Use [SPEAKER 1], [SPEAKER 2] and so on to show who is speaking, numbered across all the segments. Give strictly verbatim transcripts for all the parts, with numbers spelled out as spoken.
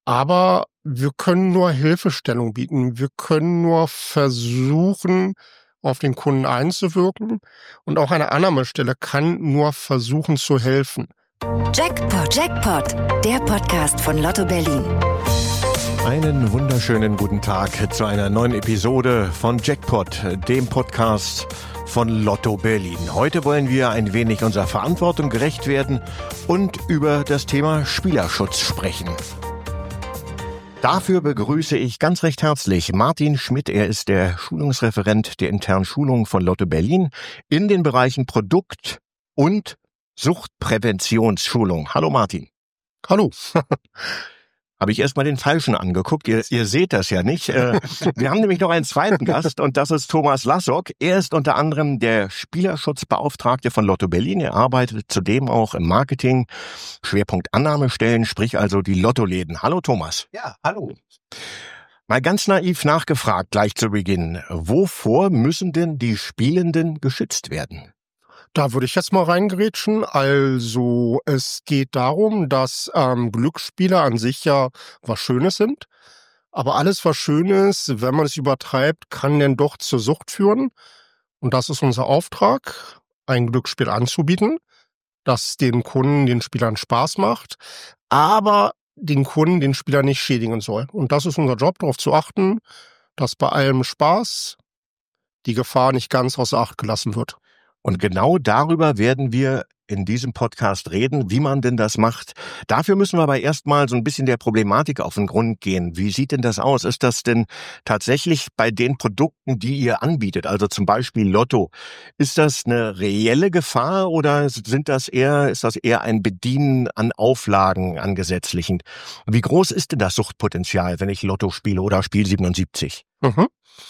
[SPEAKER 1] Aber wir können nur Hilfestellung bieten. Wir können nur versuchen, auf den Kunden einzuwirken. Und auch eine Annahmestelle kann nur versuchen zu helfen.
[SPEAKER 2] Jackpot, Jackpot, der Podcast von Lotto Berlin.
[SPEAKER 3] Einen wunderschönen guten Tag zu einer neuen Episode von Jackpot, dem Podcast von Lotto Berlin. Heute wollen wir ein wenig unserer Verantwortung gerecht werden und über das Thema Spielerschutz sprechen. Dafür begrüße ich ganz recht herzlich Martin Schmidt. Er ist der Schulungsreferent der internen Schulung von Lotto Berlin in den Bereichen Produkt- und Suchtpräventionsschulung. Hallo Martin.
[SPEAKER 1] Hallo.
[SPEAKER 3] Habe ich erstmal den Falschen angeguckt. Ihr, ihr seht das ja nicht. Äh, wir haben nämlich noch einen zweiten Gast und das ist Thomas Lassock. Er ist unter anderem der Spielerschutzbeauftragte von Lotto Berlin. Er arbeitet zudem auch im Marketing, Schwerpunkt Annahmestellen, sprich also die Lottoläden. Hallo Thomas.
[SPEAKER 4] Ja, hallo.
[SPEAKER 3] Mal ganz naiv nachgefragt gleich zu Beginn. Wovor müssen denn die Spielenden geschützt werden?
[SPEAKER 1] Da würde ich jetzt mal reingrätschen. Also es geht darum, dass ähm, Glücksspiele an sich ja was Schönes sind. Aber alles, was schön ist, wenn man es übertreibt, kann dann doch zur Sucht führen. Und das ist unser Auftrag, ein Glücksspiel anzubieten, das den Kunden, den Spielern Spaß macht, aber den Kunden, den Spieler nicht schädigen soll. Und das ist unser Job, darauf zu achten, dass bei allem Spaß die Gefahr nicht ganz außer Acht gelassen wird.
[SPEAKER 3] Und genau darüber werden wir in diesem Podcast reden, wie man denn das macht. Dafür müssen wir aber erstmal so ein bisschen der Problematik auf den Grund gehen. Wie sieht denn das aus? Ist das denn tatsächlich bei den Produkten, die ihr anbietet, also zum Beispiel Lotto, ist das eine reelle Gefahr oder sind das eher, ist das eher ein Bedienen an Auflagen, an gesetzlichen? Wie groß ist denn das Suchtpotenzial, wenn ich Lotto spiele oder Spiel siebenundsiebzig?
[SPEAKER 1] Mhm.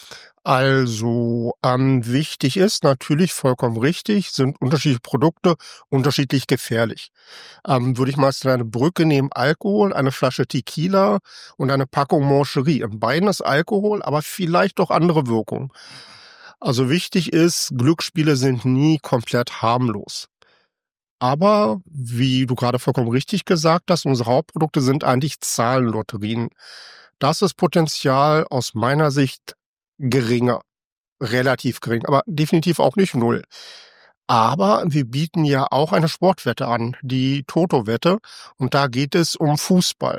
[SPEAKER 1] Also ähm, wichtig ist, natürlich vollkommen richtig, sind unterschiedliche Produkte unterschiedlich gefährlich. Ähm, würde ich mal eine Brücke nehmen, Alkohol, eine Flasche Tequila und eine Packung Mancherie. In beiden ist Alkohol, aber vielleicht doch andere Wirkung. Also wichtig ist, Glücksspiele sind nie komplett harmlos. Aber, wie du gerade vollkommen richtig gesagt hast, unsere Hauptprodukte sind eigentlich Zahlenlotterien. Das ist Potenzial aus meiner Sicht geringer, relativ gering, aber definitiv auch nicht null. Aber wir bieten ja auch eine Sportwette an, die Toto-Wette, und da geht es um Fußball.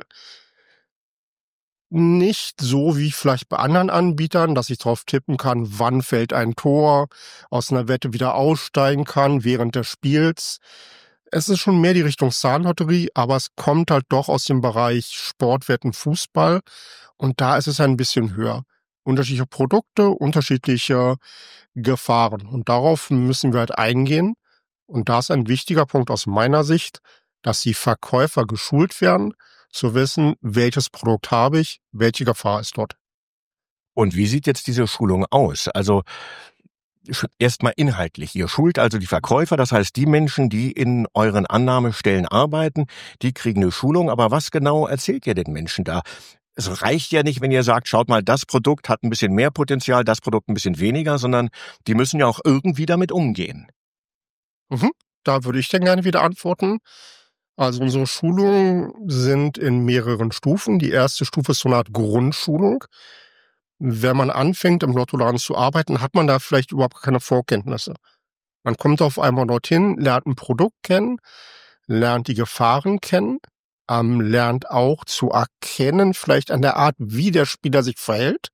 [SPEAKER 1] Nicht so wie vielleicht bei anderen Anbietern, dass ich drauf tippen kann, wann fällt ein Tor, aus einer Wette wieder aussteigen kann während des Spiels. Es ist schon mehr die Richtung Zahlenlotterie, aber es kommt halt doch aus dem Bereich Sportwetten, Fußball, und da ist es ein bisschen höher. Unterschiedliche Produkte, unterschiedliche Gefahren. Und darauf müssen wir halt eingehen. Und da ist ein wichtiger Punkt aus meiner Sicht, dass die Verkäufer geschult werden, zu wissen, welches Produkt habe ich, welche Gefahr ist dort.
[SPEAKER 3] Und wie sieht jetzt diese Schulung aus? Also erstmal inhaltlich. Ihr schult also die Verkäufer, das heißt die Menschen, die in euren Annahmestellen arbeiten, die kriegen eine Schulung. Aber was genau erzählt ihr den Menschen da? Es reicht ja nicht, wenn ihr sagt, schaut mal, das Produkt hat ein bisschen mehr Potenzial, das Produkt ein bisschen weniger, sondern die müssen ja auch irgendwie damit umgehen.
[SPEAKER 1] Mhm. Da würde ich dann gerne wieder antworten. Also unsere Schulungen sind in mehreren Stufen. Die erste Stufe ist so eine Art Grundschulung. Wenn man anfängt, im Lottoladen zu arbeiten, hat man da vielleicht überhaupt keine Vorkenntnisse. Man kommt auf einmal dorthin, lernt ein Produkt kennen, lernt die Gefahren kennen, ähm, lernt auch zu erkennen, vielleicht an der Art, wie der Spieler sich verhält.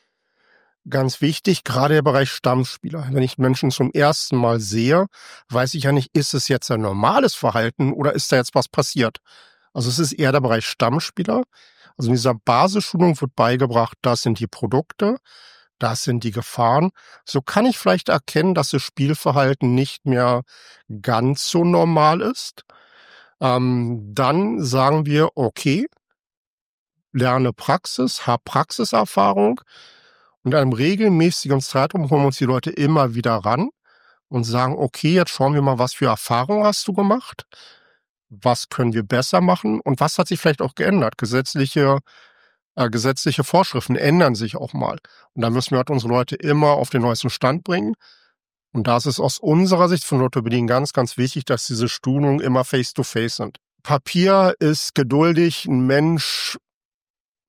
[SPEAKER 1] Ganz wichtig, gerade der Bereich Stammspieler. Wenn ich Menschen zum ersten Mal sehe, weiß ich ja nicht, ist es jetzt ein normales Verhalten oder ist da jetzt was passiert? Also es ist eher der Bereich Stammspieler. Also in dieser Basisschulung wird beigebracht, das sind die Produkte, das sind die Gefahren. So kann ich vielleicht erkennen, dass das Spielverhalten nicht mehr ganz so normal ist. Ähm, dann sagen wir, okay, lerne Praxis, hab Praxiserfahrung, und in einem regelmäßigen Zeitraum holen wir uns die Leute immer wieder ran und sagen, okay, jetzt schauen wir mal, was für Erfahrungen hast du gemacht, was können wir besser machen und was hat sich vielleicht auch geändert. Gesetzliche, äh, gesetzliche Vorschriften ändern sich auch mal. Und da müssen wir halt unsere Leute immer auf den neuesten Stand bringen. Und da ist es aus unserer Sicht von Lotto Berlin ganz, ganz wichtig, dass diese Schulungen immer face-to-face sind. Papier ist geduldig, ein Mensch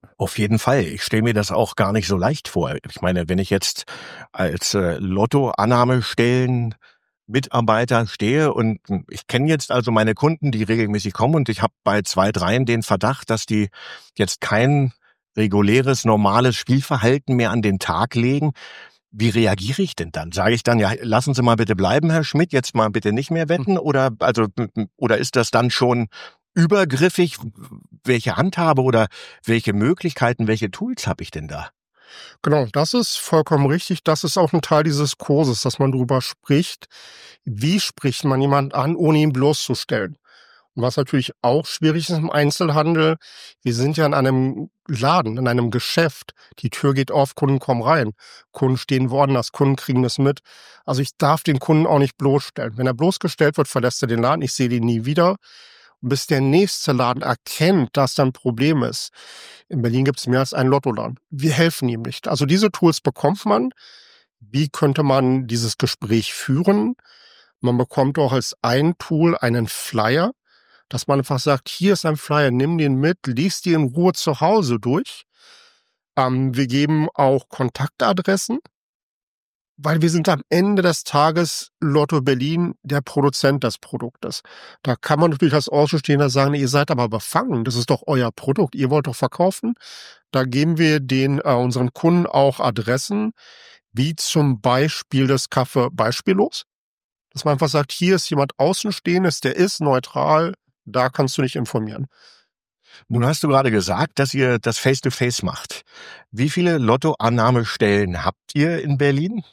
[SPEAKER 3] Auf jeden Fall. Ich stelle mir das auch gar nicht so leicht vor. Ich meine, wenn ich jetzt als äh, Lottoannahmestellen Mitarbeiter stehe und ich kenne jetzt also meine Kunden, die regelmäßig kommen und ich habe bei zwei, dreien den Verdacht, dass die jetzt kein reguläres, normales Spielverhalten mehr an den Tag legen. Wie reagiere ich denn dann? Sage ich dann, ja, lassen Sie mal bitte bleiben, Herr Schmidt, jetzt mal bitte nicht mehr wetten? Oder also oder ist das dann schon übergriffig? Welche Handhabe oder welche Möglichkeiten, welche Tools habe ich denn da?
[SPEAKER 1] Genau, das ist vollkommen richtig. Das ist auch ein Teil dieses Kurses, dass man darüber spricht, wie spricht man jemanden an, ohne ihn bloßzustellen. Und was natürlich auch schwierig ist im Einzelhandel, wir sind ja in einem Laden, in einem Geschäft. Die Tür geht auf, Kunden kommen rein. Kunden stehen woanders, Kunden kriegen das mit. Also ich darf den Kunden auch nicht bloßstellen. Wenn er bloßgestellt wird, verlässt er den Laden, ich sehe den nie wieder. Und bis der nächste Laden erkennt, dass da ein Problem ist. In Berlin gibt es mehr als einen Lottoladen. Wir helfen ihm nicht. Also diese Tools bekommt man. Wie könnte man dieses Gespräch führen? Man bekommt auch als ein Tool einen Flyer, dass man einfach sagt, hier ist ein Flyer, nimm den mit, lies die in Ruhe zu Hause durch. Ähm, wir geben auch Kontaktadressen, weil wir sind am Ende des Tages Lotto Berlin der Produzent des Produktes. Da kann man natürlich als Außenstehender sagen, ihr seid aber befangen, das ist doch euer Produkt, ihr wollt doch verkaufen. Da geben wir den äh, unseren Kunden auch Adressen, wie zum Beispiel das Café Beispiellos. Dass man einfach sagt, hier ist jemand Außenstehendes, der ist neutral, da kannst du dich informieren.
[SPEAKER 3] Nun hast du gerade gesagt, dass ihr das Face-to-Face macht. Wie viele Lottoannahmestellen habt ihr in Berlin?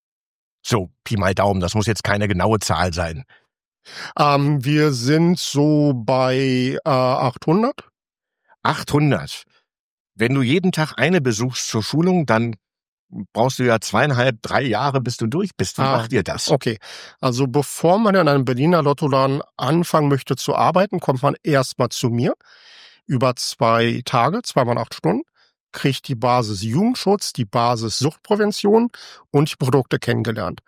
[SPEAKER 3] So, Pi mal Daumen, das muss jetzt keine genaue Zahl sein.
[SPEAKER 1] Ähm, wir sind so bei äh, achthundert.
[SPEAKER 3] achthundert. Wenn du jeden Tag eine besuchst zur Schulung, dann brauchst du ja zweieinhalb, drei Jahre, bis du durch bist. Wie
[SPEAKER 1] Ah,
[SPEAKER 3] macht ihr das?
[SPEAKER 1] okay. Also bevor man in einem Berliner Lottoladen anfangen möchte zu arbeiten, kommt man erstmal zu mir über zwei Tage, zweimal acht Stunden, kriegt die Basis Jugendschutz, die Basis Suchtprävention und die Produkte kennengelernt.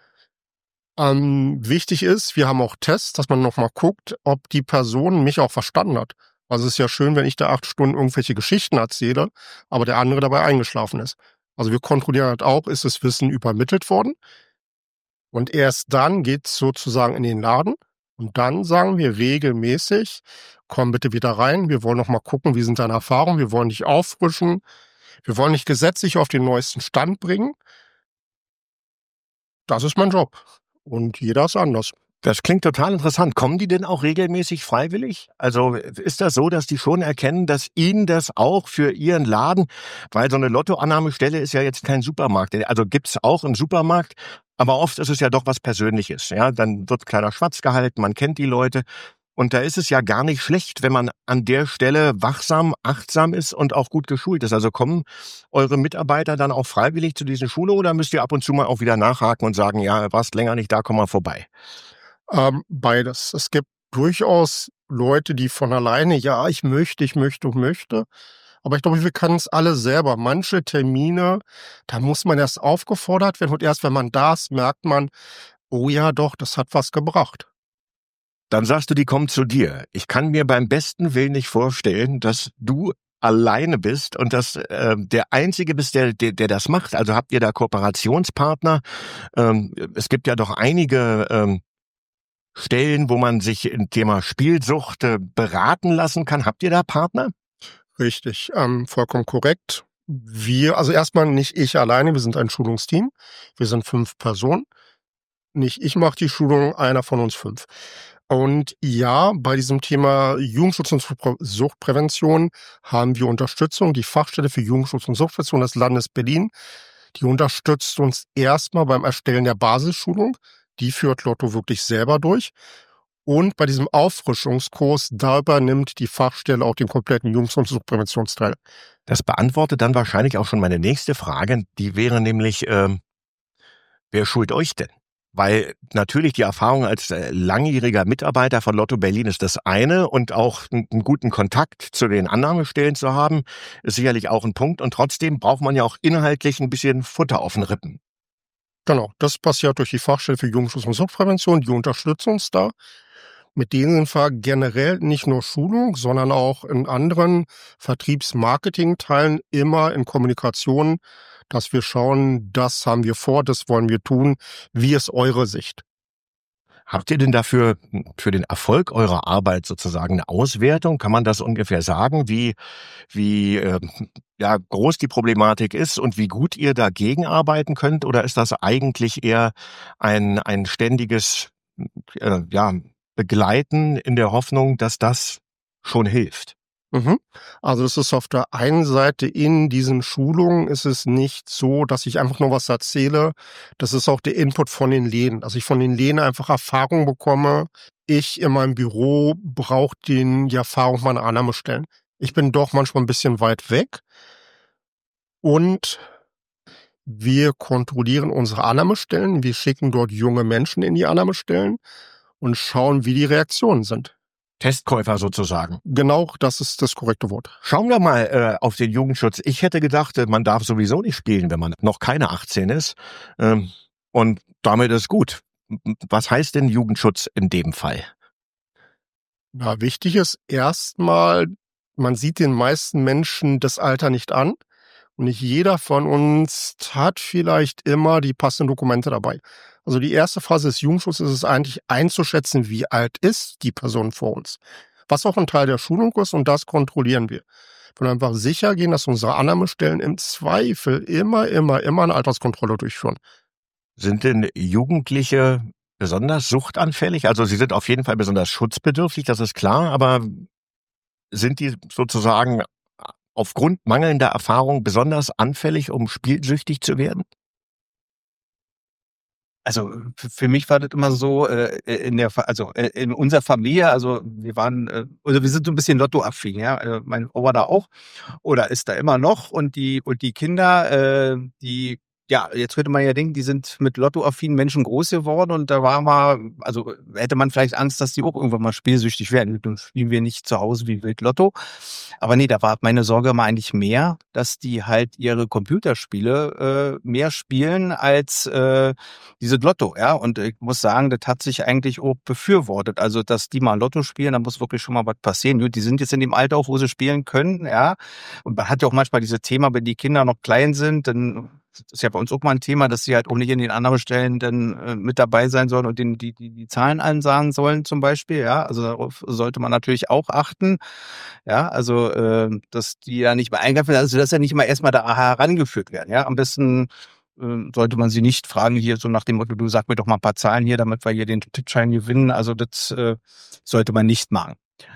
[SPEAKER 1] Ähm, wichtig ist, wir haben auch Tests, dass man nochmal guckt, ob die Person mich auch verstanden hat. Also es ist ja schön, wenn ich da acht Stunden irgendwelche Geschichten erzähle, aber der andere dabei eingeschlafen ist. Also wir kontrollieren halt auch, ist das Wissen übermittelt worden? Und erst dann geht's sozusagen in den Laden. Und dann sagen wir regelmäßig, komm bitte wieder rein, wir wollen noch mal gucken, wie sind deine Erfahrungen, wir wollen dich auffrischen, wir wollen dich gesetzlich auf den neuesten Stand bringen. Das ist mein Job. Und jeder ist anders.
[SPEAKER 3] Das klingt total interessant. Kommen die denn auch regelmäßig freiwillig? Also ist das so, dass die schon erkennen, dass ihnen das auch für ihren Laden, weil so eine Lottoannahmestelle ist ja jetzt kein Supermarkt. Also gibt's auch im Supermarkt, aber oft ist es ja doch was Persönliches. Ja, dann wird kleiner Schwatz gehalten, man kennt die Leute. Und da ist es ja gar nicht schlecht, wenn man an der Stelle wachsam, achtsam ist und auch gut geschult ist. Also kommen eure Mitarbeiter dann auch freiwillig zu diesen Schulungen oder müsst ihr ab und zu mal auch wieder nachhaken und sagen, ja, warst länger nicht da, komm mal vorbei?
[SPEAKER 1] Ähm, beides. Es gibt durchaus Leute, die von alleine, ja, ich möchte, ich möchte und möchte. Aber ich glaube, wir können es alle selber. Manche Termine, da muss man erst aufgefordert werden und erst wenn man da ist, merkt man, oh ja, doch, das hat was gebracht.
[SPEAKER 3] Dann sagst du, die kommen zu dir. Ich kann mir beim besten Willen nicht vorstellen, dass du alleine bist und dass äh, der Einzige bist, der, der, der das macht. Also habt ihr da Kooperationspartner? Ähm, es gibt ja doch einige ähm, Stellen, wo man sich im Thema Spielsucht äh, beraten lassen kann. Habt ihr da Partner?
[SPEAKER 1] Richtig, ähm, vollkommen korrekt. Wir, also erstmal nicht ich alleine, wir sind ein Schulungsteam. Wir sind fünf Personen. Nicht ich mache die Schulung, einer von uns fünf. Und ja, bei diesem Thema Jugendschutz und Suchtprävention haben wir Unterstützung. Die Fachstelle für Jugendschutz und Suchtprävention des Landes Berlin, die unterstützt uns erstmal beim Erstellen der Basisschulung. Die führt Lotto wirklich selber durch. Und bei diesem Auffrischungskurs, da übernimmt die Fachstelle auch den kompletten Jugendschutz- und Suchtpräventionsteil.
[SPEAKER 3] Das beantwortet dann wahrscheinlich auch schon meine nächste Frage. Die wäre nämlich, ähm, wer schult euch denn? Weil natürlich die Erfahrung als äh, langjähriger Mitarbeiter von Lotto Berlin ist das eine und auch einen, einen guten Kontakt zu den Annahmestellen zu haben, ist sicherlich auch ein Punkt. Und trotzdem braucht man ja auch inhaltlich ein bisschen Futter auf den Rippen.
[SPEAKER 1] Genau, das passiert durch die Fachstelle für Jugendschutz und Suchtprävention, die unterstützt uns da. Mit denen sind wir generell nicht nur Schulung, sondern auch in anderen Vertriebs-Marketing-Teilen immer in Kommunikation, dass wir schauen, das haben wir vor, das wollen wir tun. Wie ist eure Sicht?
[SPEAKER 3] Habt ihr denn dafür für den Erfolg eurer Arbeit sozusagen eine Auswertung? Kann man das ungefähr sagen, wie wie äh, ja, groß die Problematik ist und wie gut ihr dagegen arbeiten könnt? Oder ist das eigentlich eher ein ein ständiges äh, ja, Begleiten in der Hoffnung, dass das schon hilft?
[SPEAKER 1] Mhm. Also es ist auf der einen Seite in diesen Schulungen ist es nicht so, dass ich einfach nur was erzähle. Das ist auch der Input von den Läden, dass ich von den Läden einfach Erfahrung bekomme. Ich in meinem Büro brauche den die Erfahrung meiner Annahmestellen. Ich bin doch manchmal ein bisschen weit weg und wir kontrollieren unsere Annahmestellen. Wir schicken dort junge Menschen in die Annahmestellen und schauen, wie die Reaktionen sind.
[SPEAKER 3] Testkäufer sozusagen.
[SPEAKER 1] Genau, das ist das korrekte Wort.
[SPEAKER 3] Schauen wir mal äh, auf den Jugendschutz. Ich hätte gedacht, man darf sowieso nicht spielen, wenn man noch keine achtzehn ist. Ähm, und damit ist gut. Was heißt denn Jugendschutz in dem Fall?
[SPEAKER 1] Ja, wichtig ist erstmal, man sieht den meisten Menschen das Alter nicht an. Und nicht jeder von uns hat vielleicht immer die passenden Dokumente dabei. Also die erste Phase des Jugendschutzes ist es eigentlich einzuschätzen, wie alt ist die Person vor uns. Was auch ein Teil der Schulung ist und das kontrollieren wir. Wir wollen einfach sicher gehen, dass unsere Annahmestellen im Zweifel immer, immer, immer eine Alterskontrolle durchführen.
[SPEAKER 3] Sind denn Jugendliche besonders suchtanfällig? Also sie sind auf jeden Fall besonders schutzbedürftig, das ist klar, aber sind die sozusagen aufgrund mangelnder Erfahrung besonders anfällig, um spielsüchtig zu werden?
[SPEAKER 4] Also f- für mich war das immer so, äh, in der, Fa- also äh, in unserer Familie, also wir waren, äh, also wir sind so ein bisschen Lottoaffin, ja. Äh, Mein Opa da auch oder ist da immer noch und die und die Kinder, äh, die, ja, jetzt könnte man ja denken, die sind mit Lottoaffinen Menschen groß geworden und da war mal, also hätte man vielleicht Angst, dass die auch irgendwann mal spielsüchtig werden. Dann spielen wir nicht zu Hause wie wild Lotto. Aber nee, da war meine Sorge immer eigentlich mehr, dass die halt ihre Computerspiele äh, mehr spielen als äh, diese Lotto, ja. Und ich muss sagen, das hat sich eigentlich auch befürwortet. Also, dass die mal Lotto spielen, da muss wirklich schon mal was passieren. Gut, die sind jetzt in dem Alter auch, wo sie spielen können, ja. Und man hat ja auch manchmal dieses Thema, wenn die Kinder noch klein sind, dann das ist ja bei uns auch mal ein Thema, dass sie halt auch nicht in den anderen Stellen dann äh, mit dabei sein sollen und den, die, die, die Zahlen ansagen sollen zum Beispiel, ja. Also darauf sollte man natürlich auch achten. Ja, also äh, dass die ja nicht mehr eingreifen, also dass ja nicht mal erstmal da herangeführt werden. Ja, am besten äh, sollte man sie nicht fragen hier so nach dem Motto, du sag mir doch mal ein paar Zahlen hier, damit wir hier den Tippschein gewinnen. Also das äh, sollte man nicht machen.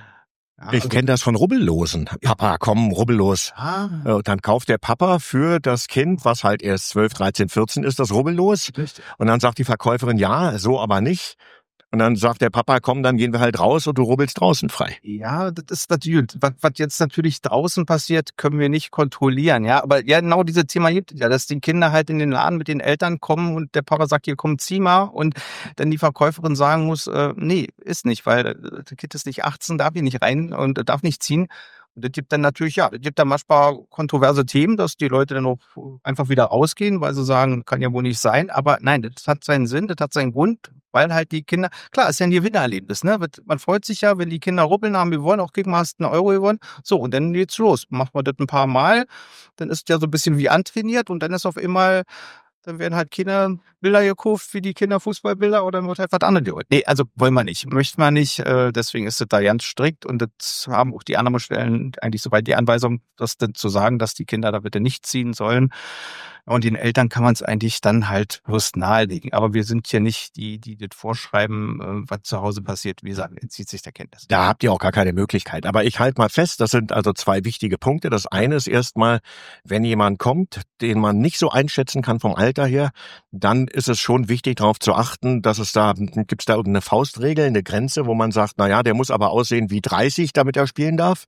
[SPEAKER 4] Ja,
[SPEAKER 3] Ich
[SPEAKER 4] also,
[SPEAKER 3] kenne das von Rubbellosen. Papa, komm, rubbellos.
[SPEAKER 4] ah,
[SPEAKER 3] Äh, Und dann kauft der Papa für das Kind, was halt erst zwölf, dreizehn, vierzehn ist, das Rubbellos.
[SPEAKER 4] richtig.
[SPEAKER 3] Und dann sagt die Verkäuferin, ja, so aber nicht. Und dann sagt der Papa, komm, dann gehen wir halt raus und du rubbelst draußen frei.
[SPEAKER 4] Ja, das ist natürlich, was, was jetzt natürlich draußen passiert, können wir nicht kontrollieren, ja. Aber ja, genau dieses Thema gibt es ja, dass die Kinder halt in den Laden mit den Eltern kommen und der Papa sagt, hier komm, zieh mal. Und dann die Verkäuferin sagen muss, äh, nee, ist nicht, weil äh, das Kind ist nicht achtzehn, darf hier nicht rein und äh, darf nicht ziehen. Und das gibt dann natürlich, ja, das gibt dann manchmal kontroverse Themen, dass die Leute dann auch einfach wieder rausgehen, weil sie sagen, kann ja wohl nicht sein. Aber nein, das hat seinen Sinn, das hat seinen Grund, weil halt die Kinder, klar, ist ja ein Gewinnerlebnis, ne? Man freut sich ja, wenn die Kinder rubbeln haben, wir wollen auch gucken, hast einen Euro gewonnen. So, und dann geht's los. Macht man das ein paar Mal, dann ist ja so ein bisschen wie antrainiert und dann ist auf einmal, dann werden halt Kinder Bilder gekauft, wie die Kinder Fußballbilder oder dann wird halt was anderes geholt. Nee, also wollen wir nicht, möchten wir nicht, äh, deswegen ist das da ganz strikt und das haben auch die anderen Stellen eigentlich soweit die Anweisung, das dann zu sagen, dass die Kinder da bitte nicht ziehen sollen. Und den Eltern kann man es eigentlich dann halt bloß nahelegen. Aber wir sind ja nicht die, die das vorschreiben, äh, was zu Hause passiert. Wie gesagt, entzieht sich der Kenntnis.
[SPEAKER 3] Da habt ihr auch gar keine Möglichkeit. Aber ich halte mal fest, das sind also zwei wichtige Punkte. Das eine ist erstmal, wenn jemand kommt, den man nicht so einschätzen kann vom Alter her, dann ist es schon wichtig, darauf zu achten, dass es da, gibt es da irgendeine Faustregel, eine Grenze, wo man sagt, na ja, der muss aber aussehen wie dreißig, damit er spielen darf?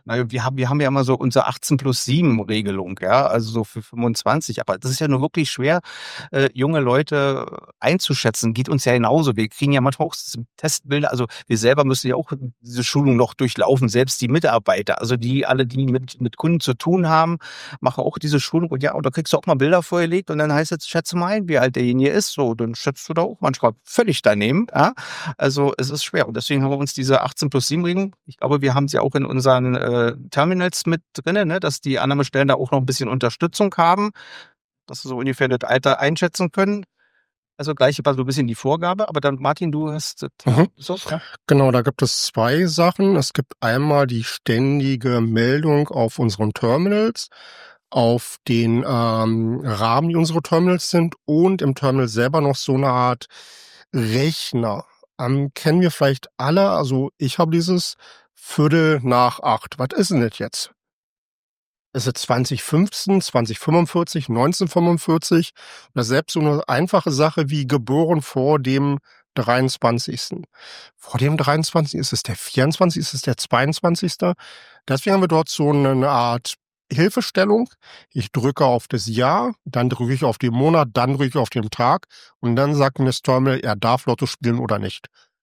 [SPEAKER 4] naja, wir haben, wir haben ja immer so unsere achtzehn plus sieben Regelung, ja, also so für fünfundzwanzig. Aber das ist ja nur wirklich schwer, äh, junge Leute einzuschätzen. Geht uns ja genauso. Wir kriegen ja manchmal auch Testbilder. Also wir selber müssen ja auch diese Schulung noch durchlaufen, selbst die Mitarbeiter. Also die alle, die mit, mit Kunden zu tun haben, machen auch diese Schulung. Und ja, und da kriegst du auch mal Bilder vorgelegt und dann heißt es, schätze mal ein, wie alt derjenige ist. So, dann schätzt du da auch manchmal völlig daneben. Ja? Also es ist schwer. Und deswegen haben wir uns diese achtzehn plus sieben Regelung, ich glaube, wir haben sie auch in unseren äh, Terminals mit drinnen, ne? Dass die Annahmestellen da auch noch ein bisschen Unterstützung haben, dass sie so ungefähr das Alter einschätzen können. Also gleich war so ein bisschen die Vorgabe, aber dann Martin, du hast das, ja,
[SPEAKER 1] Mhm.
[SPEAKER 4] so, ja.
[SPEAKER 1] Genau, da gibt es zwei Sachen. Es gibt einmal die ständige Meldung auf unseren Terminals, auf den ähm, Rahmen, die unsere Terminals sind, und im Terminal selber noch so eine Art Rechner. Ähm, kennen wir vielleicht alle. Also ich habe dieses Viertel nach acht. Was ist denn das jetzt? Ist es zwanzig fünfzehn, zwanzig fünfundvierzig, neunzehnhundertfünfundvierzig? Oder selbst so eine einfache Sache wie geboren vor dem dreiundzwanzigsten Vor dem dreiundzwanzigsten Ist es der vierundzwanzigste? Ist es der zweiundzwanzigste? Deswegen haben wir dort so eine Art Hilfestellung. Ich drücke auf das Jahr, dann drücke ich auf den Monat, dann drücke ich auf den Tag und dann sagt mir das Terminal, er darf Lotto spielen oder nicht.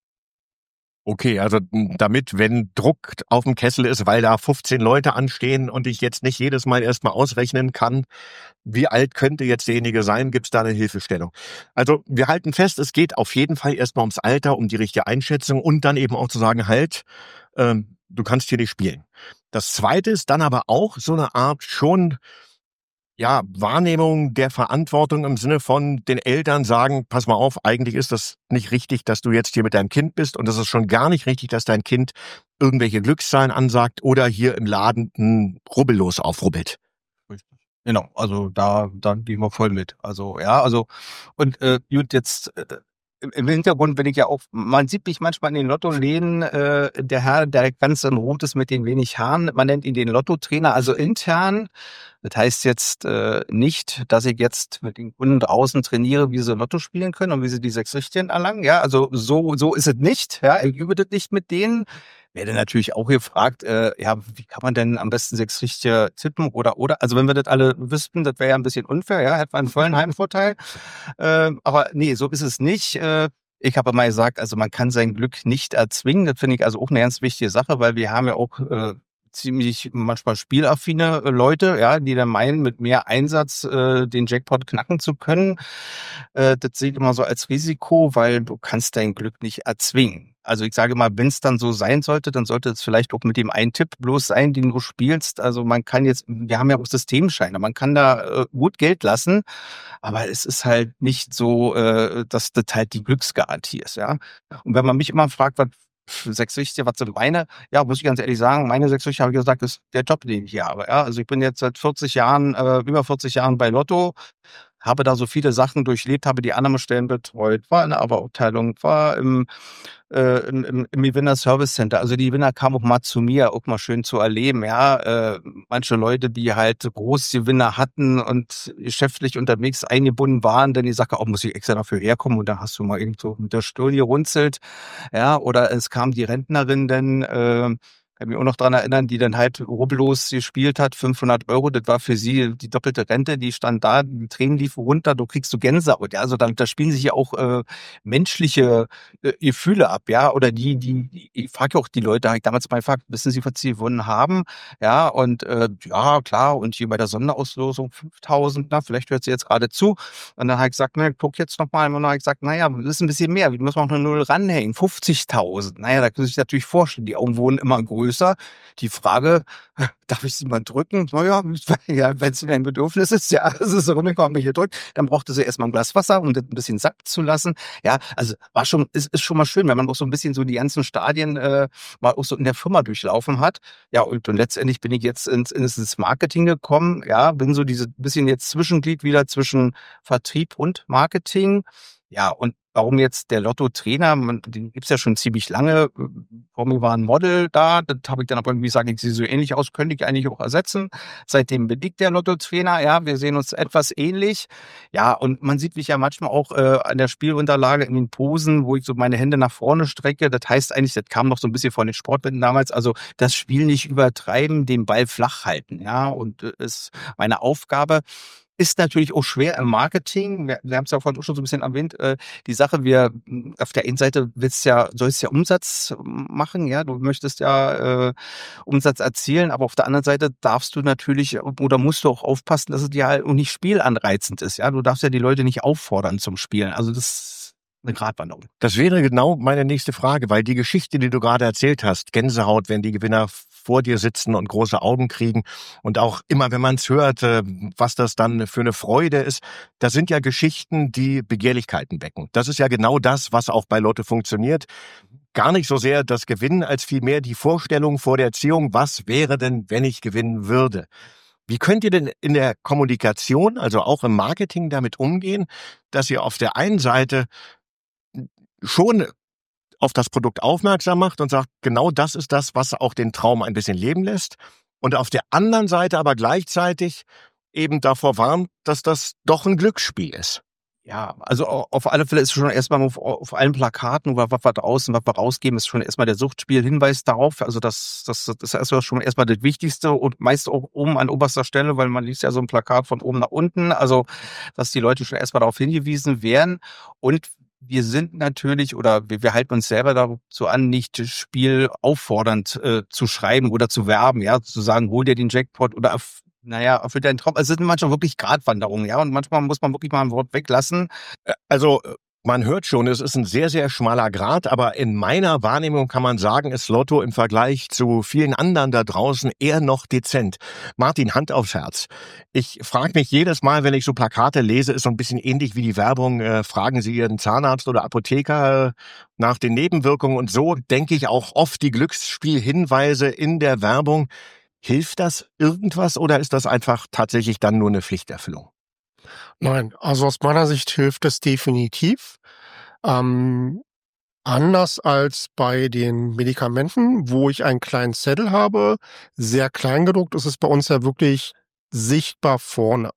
[SPEAKER 3] Okay, also m, damit, wenn Druck auf dem Kessel ist, weil da fünfzehn Leute anstehen und ich jetzt nicht jedes Mal erstmal ausrechnen kann, wie alt könnte jetzt derjenige sein, gibt's da eine Hilfestellung. Also wir halten fest, es geht auf jeden Fall erstmal ums Alter, um die richtige Einschätzung und dann eben auch zu sagen, halt, ähm, du kannst hier nicht spielen. Das Zweite ist dann aber auch so eine Art schon, ja, Wahrnehmung der Verantwortung im Sinne von den Eltern sagen, pass mal auf, eigentlich ist das nicht richtig, dass du jetzt hier mit deinem Kind bist und es ist schon gar nicht richtig, dass dein Kind irgendwelche Glückszahlen ansagt oder hier im Laden ein Rubbellos aufrubbelt.
[SPEAKER 4] Richtig. Genau, also da, da gehen wir voll mit. Also ja, also und äh, gut, jetzt äh, im im Hintergrund bin ich ja auch, man sieht mich manchmal in den Lottoläden, äh, der Herr, der ganz in Rot ist mit den wenig Haaren, man nennt ihn den Lottotrainer, also intern. Das heißt jetzt äh, nicht, dass ich jetzt mit den Kunden draußen trainiere, wie sie Lotto spielen können und wie sie die sechs Richtigen erlangen. Ja, also so so ist es nicht. Ja, ich übe das nicht mit denen. Werde natürlich auch gefragt, äh, ja, wie kann man denn am besten sechs Richtige tippen oder oder? Also wenn wir das alle wüssten, das wäre ja ein bisschen unfair. Ja, hätten wir einen vollen Heimvorteil. Äh, aber nee, so ist es nicht. Äh, ich habe mal gesagt, also man kann sein Glück nicht erzwingen. Das finde ich also auch eine ganz wichtige Sache, weil wir haben ja auch äh, ziemlich manchmal spielaffine äh, Leute, ja, die dann meinen, mit mehr Einsatz äh, den Jackpot knacken zu können. Äh, das sehe ich immer so als Risiko, weil du kannst dein Glück nicht erzwingen. Also ich sage mal, wenn es dann so sein sollte, dann sollte es vielleicht auch mit dem einen Tipp bloß sein, den du spielst. Also man kann jetzt, wir haben ja auch Systemscheine, man kann da äh, gut Geld lassen, aber es ist halt nicht so, äh, dass das halt die Glücksgarantie ist, ja. Und wenn man mich immer fragt, was sechs Richtige, was sind meine? Ja, muss ich ganz ehrlich sagen, meine sechs Richtige, habe ich gesagt, ist der Job, den ich hier habe. Ja, also ich bin jetzt seit vierzig Jahren, äh, über vierzig Jahren bei Lotto, habe da so viele Sachen durchlebt, habe die Annahmestellen betreut, war in der Abo-Abteilung, war im, äh, im, im, im Gewinner Service Center. Also die Gewinner kamen auch mal zu mir, auch mal schön zu erleben. Ja, äh, manche Leute, die halt Großgewinner hatten und geschäftlich unterwegs eingebunden waren, denn die sagen, auch muss ich extra dafür herkommen und da hast du mal irgendwo mit der Stirn gerunzelt. Ja, oder es kam die Rentnerin, denn äh, kann mich auch noch dran erinnern, die dann halt rubbellos gespielt hat, fünfhundert Euro, das war für sie die doppelte Rente, die stand da, die Tränen liefen runter, du kriegst du Gänsehaut, ja, also da, da spielen sich ja auch äh, menschliche äh, Gefühle ab, ja, oder die, die, die ich frage auch die Leute, habe ich damals mal gefragt, wissen Sie, was Sie gewonnen haben, ja, und äh, ja, klar, und hier bei der Sonderauslosung fünftausend, na, vielleicht hört sie jetzt gerade zu, und dann habe ich gesagt, na, guck jetzt nochmal, und dann habe ich gesagt, naja, das ist ein bisschen mehr, wir müssen noch eine Null ranhängen, fünfzigtausend, naja, da können Sie sich natürlich vorstellen, die Augen wurden immer größer. Die Frage, darf ich sie mal drücken? Naja, ja, wenn es ein Bedürfnis ist, ja, es ist so, wenn mich hier drückt, dann brauchte sie erstmal ein Glas Wasser, um das ein bisschen sacken zu lassen. Ja, also war schon, ist, ist schon mal schön, wenn man auch so ein bisschen so die ganzen Stadien äh, mal auch so in der Firma durchlaufen hat. Ja, und, und letztendlich bin ich jetzt ins, ins Marketing gekommen. Ja, bin so diese bisschen jetzt Zwischenglied wieder zwischen Vertrieb und Marketing. Ja, und warum jetzt der Lotto-Trainer, man, den gibt's ja schon ziemlich lange. Vor mir war ein Model da, das habe ich dann aber irgendwie gesagt, ich sehe so ähnlich aus, könnte ich eigentlich auch ersetzen. Seitdem bin ich der Lotto-Trainer, ja, wir sehen uns etwas ähnlich. Ja, und man sieht mich ja manchmal auch äh, an der Spielunterlage in den Posen, wo ich so meine Hände nach vorne strecke. Das heißt eigentlich, das kam noch so ein bisschen von den Sportwetten damals, also das Spiel nicht übertreiben, den Ball flach halten, ja, und äh, ist meine Aufgabe. Ist natürlich auch schwer im Marketing. Wir, wir haben es ja vorhin auch schon so ein bisschen erwähnt. Äh, die Sache, wir auf der einen Seite willst ja, sollst ja Umsatz machen, ja, du möchtest ja äh, Umsatz erzielen, aber auf der anderen Seite darfst du natürlich oder musst du auch aufpassen, dass es dir halt auch nicht spielanreizend ist, ja. Du darfst ja die Leute nicht auffordern zum Spielen. Also das ist eine Gratwanderung.
[SPEAKER 3] Das wäre genau meine nächste Frage, weil die Geschichte, die du gerade erzählt hast, Gänsehaut, wenn die Gewinner vor dir sitzen und große Augen kriegen und auch immer, wenn man es hört, was das dann für eine Freude ist, das sind ja Geschichten, die Begehrlichkeiten wecken. Das ist ja genau das, was auch bei Lotto funktioniert. Gar nicht so sehr das Gewinnen, als vielmehr die Vorstellung vor der Ziehung, was wäre denn, wenn ich gewinnen würde? Wie könnt ihr denn in der Kommunikation, also auch im Marketing damit umgehen, dass ihr auf der einen Seite schon auf das Produkt aufmerksam macht und sagt, genau das ist das, was auch den Traum ein bisschen leben lässt. Und auf der anderen Seite aber gleichzeitig eben davor warnt, dass das doch ein Glücksspiel ist.
[SPEAKER 4] Ja, also auf alle Fälle ist schon erstmal auf, auf allen Plakaten, was wir draußen, was wir rausgeben, ist schon erstmal der Suchtspielhinweis darauf. Also das, das, das ist erstmal schon erstmal das Wichtigste und meist auch oben an oberster Stelle, weil man liest ja so ein Plakat von oben nach unten. Also, dass die Leute schon erstmal darauf hingewiesen werden. Und wir sind natürlich oder wir, wir halten uns selber dazu an, nicht das Spiel auffordernd äh, zu schreiben oder zu werben, ja, zu sagen, hol dir den Jackpot oder erf- naja, erfüll deinen Traum. Also es sind manchmal wirklich Gratwanderungen, ja, und manchmal muss man wirklich mal ein Wort weglassen.
[SPEAKER 3] Also man hört schon, es ist ein sehr, sehr schmaler Grat, aber in meiner Wahrnehmung kann man sagen, ist Lotto im Vergleich zu vielen anderen da draußen eher noch dezent. Martin, Hand aufs Herz. Ich frage mich jedes Mal, wenn ich so Plakate lese, ist so ein bisschen ähnlich wie die Werbung, äh, fragen Sie Ihren Zahnarzt oder Apotheker äh, nach den Nebenwirkungen und so denke ich auch oft die Glücksspielhinweise in der Werbung. Hilft das irgendwas oder ist das einfach tatsächlich dann nur eine Pflichterfüllung?
[SPEAKER 1] Nein, also aus meiner Sicht hilft es definitiv. Ähm, anders als bei den Medikamenten, wo ich einen kleinen Zettel habe, sehr klein gedruckt, ist es bei uns ja wirklich sichtbar vorne.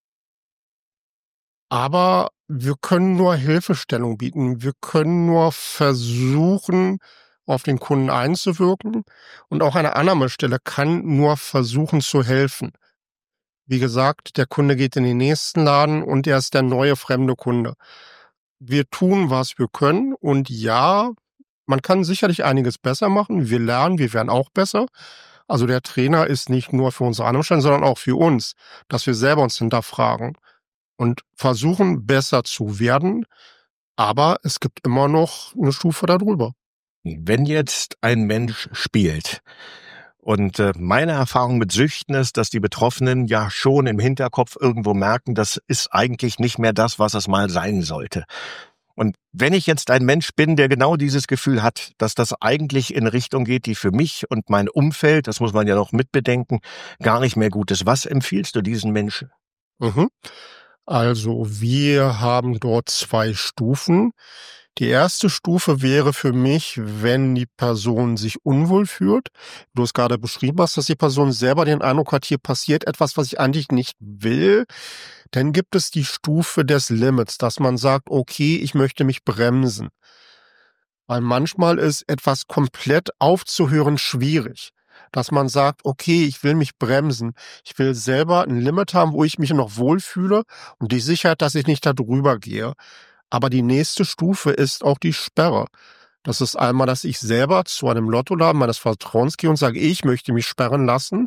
[SPEAKER 1] Aber wir können nur Hilfestellung bieten. Wir können nur versuchen, auf den Kunden einzuwirken. Und auch eine Annahmestelle kann nur versuchen zu helfen. Wie gesagt, der Kunde geht in den nächsten Laden und er ist der neue fremde Kunde. Wir tun, was wir können und ja, man kann sicherlich einiges besser machen. Wir lernen, wir werden auch besser. Also der Trainer ist nicht nur für unsere Anwendung, sondern auch für uns, dass wir selber uns hinterfragen und versuchen, besser zu werden. Aber es gibt immer noch eine Stufe darüber.
[SPEAKER 3] Wenn jetzt ein Mensch spielt, und äh, meine Erfahrung mit Süchten ist, dass die Betroffenen ja schon im Hinterkopf irgendwo merken, das ist eigentlich nicht mehr das, was es mal sein sollte. Und wenn ich jetzt ein Mensch bin, der genau dieses Gefühl hat, dass das eigentlich in Richtung geht, die für mich und mein Umfeld, das muss man ja noch mitbedenken, gar nicht mehr gut ist, was empfiehlst du diesen Menschen?
[SPEAKER 1] Mhm. Also wir haben dort zwei Stufen. Die erste Stufe wäre für mich, wenn die Person sich unwohl fühlt. Du es gerade beschrieben hast, dass die Person selber den Eindruck hat, hier passiert etwas, was ich eigentlich nicht will. Dann gibt es die Stufe des Limits, dass man sagt, okay, ich möchte mich bremsen. Weil manchmal ist etwas komplett aufzuhören schwierig. Dass man sagt, okay, ich will mich bremsen. Ich will selber ein Limit haben, wo ich mich noch wohlfühle und die Sicherheit, dass ich nicht da drüber gehe. Aber die nächste Stufe ist auch die Sperre. Das ist einmal, dass ich selber zu einem Lottoladen meines Vertrauens gehe und sage, ich möchte mich sperren lassen.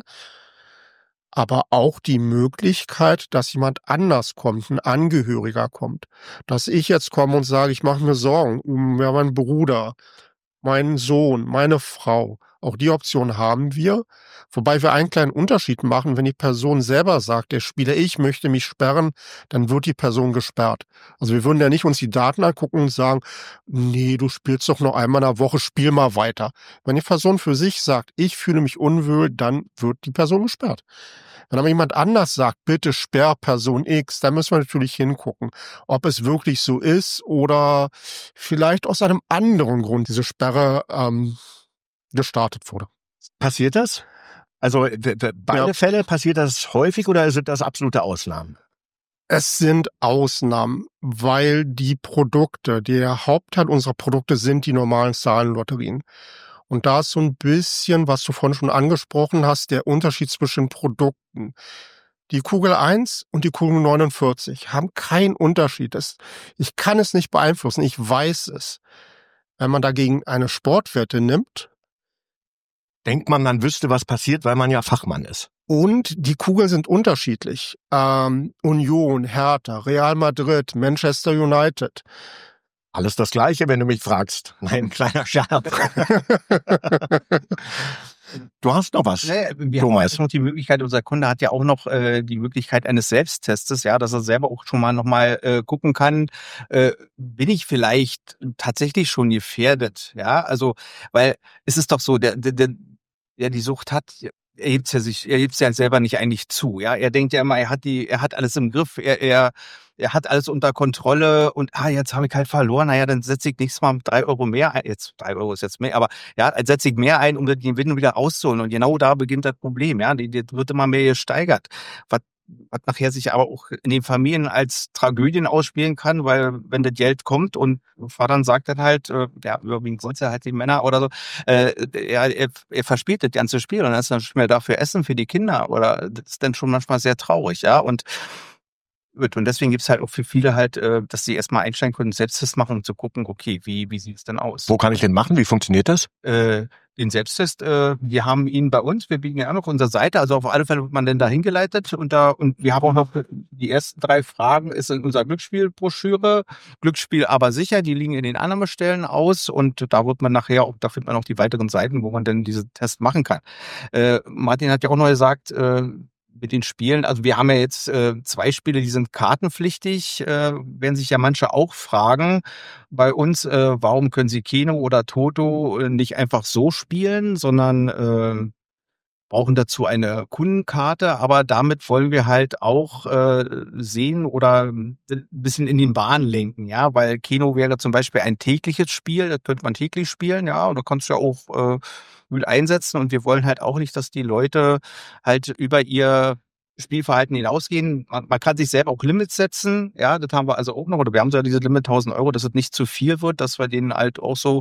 [SPEAKER 1] Aber auch die Möglichkeit, dass jemand anders kommt, ein Angehöriger kommt. Dass ich jetzt komme und sage, ich mache mir Sorgen um ja, meinen Bruder, meinen Sohn, meine Frau. Auch die Option haben wir. Wobei wir einen kleinen Unterschied machen, wenn die Person selber sagt, der Spieler, ich möchte mich sperren, dann wird die Person gesperrt. Also wir würden ja nicht uns die Daten angucken und sagen, nee, du spielst doch noch einmal in der Woche, spiel mal weiter. Wenn die Person für sich sagt, ich fühle mich unwohl, dann wird die Person gesperrt. Wenn aber jemand anders sagt, bitte sperr Person X, dann müssen wir natürlich hingucken, ob es wirklich so ist oder vielleicht aus einem anderen Grund diese Sperre ähm, gestartet wurde.
[SPEAKER 3] Passiert das? Also w- w- beide
[SPEAKER 1] Ja.
[SPEAKER 3] Fälle, passiert das häufig oder sind das absolute Ausnahmen?
[SPEAKER 1] Es sind Ausnahmen, weil die Produkte, der Hauptteil unserer Produkte sind die normalen Zahlenlotterien. Und da ist so ein bisschen, was du vorhin schon angesprochen hast, der Unterschied zwischen Produkten. Die Kugel eins und die Kugel neunundvierzig haben keinen Unterschied. Das, ich kann es nicht beeinflussen, ich weiß es. Wenn man dagegen eine Sportwette nimmt
[SPEAKER 3] Denkt man, man wüsste, was passiert, weil man ja Fachmann ist.
[SPEAKER 1] und die Kugeln sind unterschiedlich. Ähm, Union, Hertha, Real Madrid, Manchester United.
[SPEAKER 3] Alles das Gleiche, wenn du mich fragst. Nein, kleiner Scherz. Du hast noch was.
[SPEAKER 4] Nee, wir
[SPEAKER 3] Thomas.
[SPEAKER 4] haben noch die Möglichkeit, unser Kunde hat ja auch noch äh, die Möglichkeit eines Selbsttestes, ja, dass er selber auch schon mal nochmal äh, gucken kann, äh, bin ich vielleicht tatsächlich schon gefährdet, ja, also, weil es ist doch so, der, der, der, der die Sucht hat, er hebt's ja sich, er hebt's ja selber nicht eigentlich zu, ja, er denkt ja immer, er hat die, er hat alles im Griff, er, er, er hat alles unter Kontrolle und ah, jetzt habe ich halt verloren, naja, dann setze ich nächstes Mal drei Euro mehr ein, jetzt drei Euro ist jetzt mehr, aber ja, dann setze ich mehr ein, um den Gewinn wieder rauszuholen und genau da beginnt das Problem, ja, die, die wird immer mehr gesteigert, was was nachher sich aber auch in den Familien als Tragödien ausspielen kann, weil wenn das Geld kommt und Vater dann sagt dann halt, äh, ja, überwiegend sind es ja halt die Männer oder so, äh, er, er, er verspielt das ganze Spiel und dann ist dann nicht mehr dafür Essen für die Kinder oder das ist dann schon manchmal sehr traurig, ja, und gut, und deswegen gibt's halt auch für viele halt, äh, dass sie erstmal einsteigen können, Selbsttest machen, um zu gucken, okay, wie, wie sieht's denn aus?
[SPEAKER 3] Wo kann ich den machen? Wie funktioniert das?
[SPEAKER 4] Äh, den Selbsttest, äh, wir haben ihn bei uns, wir bieten ihn an auf unserer Seite, also auf alle Fälle wird man dann da hingeleitet und da, und wir haben auch noch die ersten drei Fragen ist in unserer Glücksspielbroschüre, Glücksspiel aber sicher, die liegen in den Annahmestellen aus und da wird man nachher, auch, da findet man auch die weiteren Seiten, wo man dann diese Tests machen kann. Äh, Martin hat ja auch noch gesagt, äh, mit den Spielen, also wir haben ja jetzt äh, zwei Spiele, die sind kartenpflichtig, äh, werden sich ja manche auch fragen bei uns, äh, warum können sie Keno oder Toto äh, nicht einfach so spielen, sondern äh, brauchen dazu eine Kundenkarte, aber damit wollen wir halt auch äh, sehen oder ein bisschen in den Bahn lenken, ja, weil Keno wäre zum Beispiel ein tägliches Spiel, das könnte man täglich spielen, ja, und da kannst du ja auch äh, gut einsetzen und wir wollen halt auch nicht, dass die Leute halt über ihr Spielverhalten hinausgehen. Man, man kann sich selber auch Limits setzen, ja, das haben wir also auch noch, oder wir haben so ja diese Limit tausend Euro, dass es nicht zu viel wird, dass wir denen halt auch so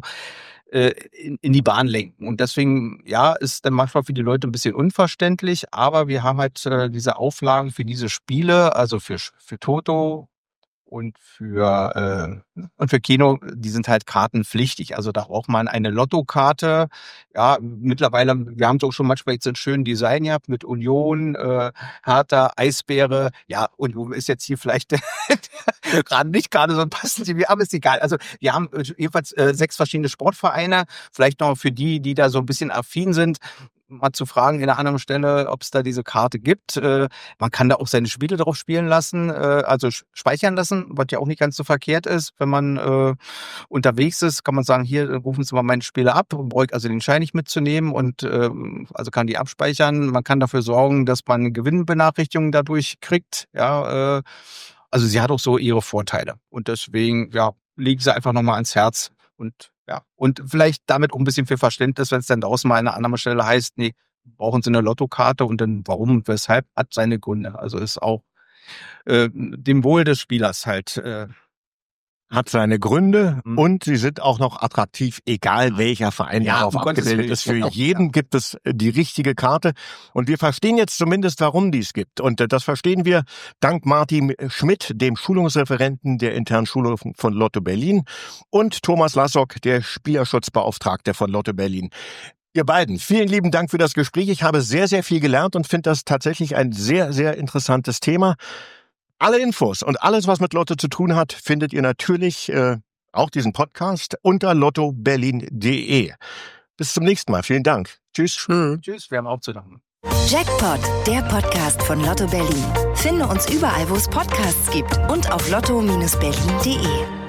[SPEAKER 4] In, in die Bahn lenken. Und deswegen, ja, ist dann manchmal für die Leute ein bisschen unverständlich, aber wir haben halt äh, diese Auflagen für diese Spiele, also für, für Toto und für, äh, und für Keno, die sind halt kartenpflichtig. Also da braucht man eine Lottokarte. Ja, mittlerweile, wir haben es auch schon manchmal jetzt einen schönen Design gehabt mit Union, äh, Hertha, Eisbäre. Ja, und wo ist jetzt hier vielleicht gerade nicht gerade so ein passendes, wir haben es egal. Also wir haben jedenfalls äh, sechs verschiedene Sportvereine. Vielleicht noch für die, die da so ein bisschen affin sind, mal zu fragen in einer anderen Stelle, ob es da diese Karte gibt. Äh, man kann da auch seine Spiele drauf spielen lassen, äh, also speichern lassen, was ja auch nicht ganz so verkehrt ist. Wenn man äh, unterwegs ist, kann man sagen, hier rufen Sie mal meine Spiele ab, brauche ich also den Schein nicht mitzunehmen und äh, also kann die abspeichern. Man kann dafür sorgen, dass man Gewinnbenachrichtigungen dadurch kriegt. Ja, äh, also sie hat auch so ihre Vorteile und deswegen, ja, legen Sie einfach nochmal ans Herz und ja, und vielleicht damit auch ein bisschen für Verständnis, wenn es dann draußen mal an einer anderen Stelle heißt, nee, brauchen Sie eine Lottokarte und dann warum und weshalb, hat seine Gründe. Also ist auch äh, dem Wohl des Spielers halt. Äh,
[SPEAKER 3] Hat seine Gründe
[SPEAKER 4] Mhm.
[SPEAKER 3] und sie sind auch noch attraktiv, egal welcher Verein
[SPEAKER 4] Ja,
[SPEAKER 3] darauf
[SPEAKER 4] um Gottes
[SPEAKER 3] abgebildet
[SPEAKER 4] Willen.
[SPEAKER 3] ist. Für
[SPEAKER 4] Genau,
[SPEAKER 3] jeden
[SPEAKER 4] ja.
[SPEAKER 3] gibt es die richtige Karte und wir verstehen jetzt zumindest, warum dies gibt. Und das verstehen wir dank Martin Schmidt, dem Schulungsreferenten der internen Schulung von Lotto Berlin, und Thomas Lassock, der Spielerschutzbeauftragte von Lotto Berlin. Ihr beiden, vielen lieben Dank für das Gespräch. Ich habe sehr, sehr viel gelernt und finde das tatsächlich ein sehr, sehr interessantes Thema. Alle Infos und alles, was mit Lotto zu tun hat, findet ihr natürlich, äh, auch diesen Podcast, unter lotto berlin punkt de. Bis zum nächsten Mal. Vielen Dank. Tschüss.
[SPEAKER 4] Tschüss, wir haben auch zu danken.
[SPEAKER 2] Jackpot, der Podcast von Lotto Berlin. Finde uns überall, wo es Podcasts gibt und auf lotto Bindestrich berlin punkt de.